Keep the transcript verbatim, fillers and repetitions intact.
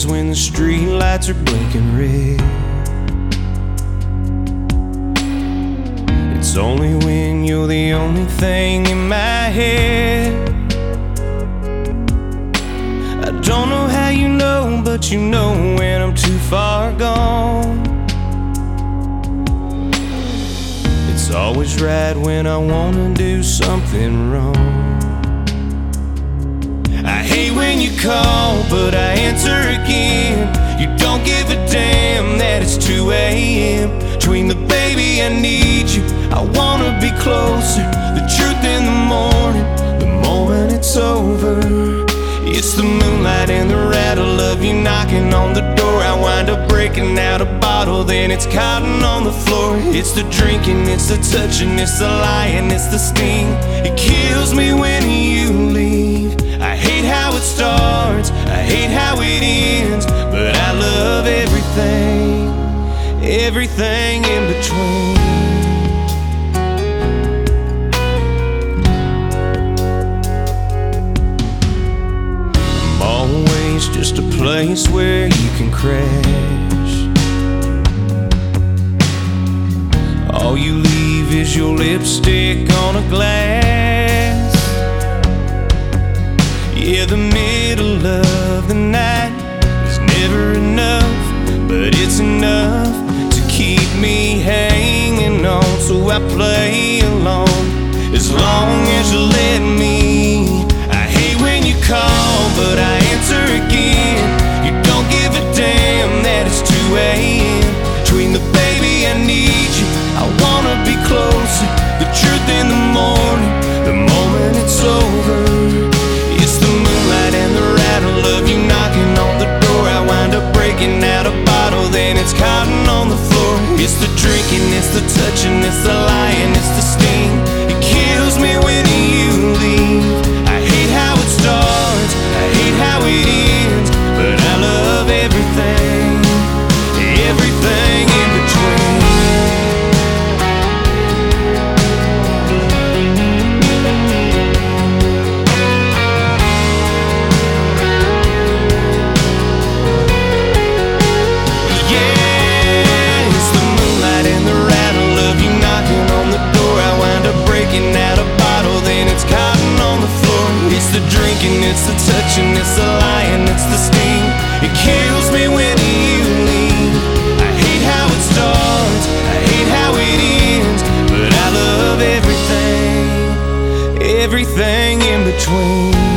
days when the street lights are blinking red. It's only when you're the only thing in my head. I don't know how you know, but you know when I'm too far gone. It's always right when I wanna do something wrong. I hate when you call, but I answer again. You don't give a damn that it's two A M Between the baby, I need you, I wanna be closer. The truth in the morning, the moment it's over. It's the moonlight and the rattle of you knocking on the door. I wind up breaking out a bottle, then it's cotton on the floor. It's the drinking, it's the touching, it's the lying, it's the sting. It kills me when you leave. I hate how it starts, I hate how it ends, but I love everything, everything in between. I'm always just a place where you can crash. All you leave is your lipstick on a glass. Yeah, the middle of the night is never enough, but it's enough to keep me hanging on. So I play along as long as you let me. I hate when you call, but I answer again. You don't give a damn that it's two A M Between the baby, I need you, I wanna be closer. The truth in the morning, the moment it's over. It's the moonlight and the rattle of you knocking on the door. I wind up breaking out a bottle, then it's cotton on the floor. It's the drinking, it's the touching, it's the lying, it's the sting. It kills me when you leave. I hate how it starts, I hate how it ends, but I love everything, everything in between. It's the drinking, it's the touching, it's the lying, it's the sting. It kills me when you leave. I hate how it starts, I hate how it ends, but I love everything, everything in between.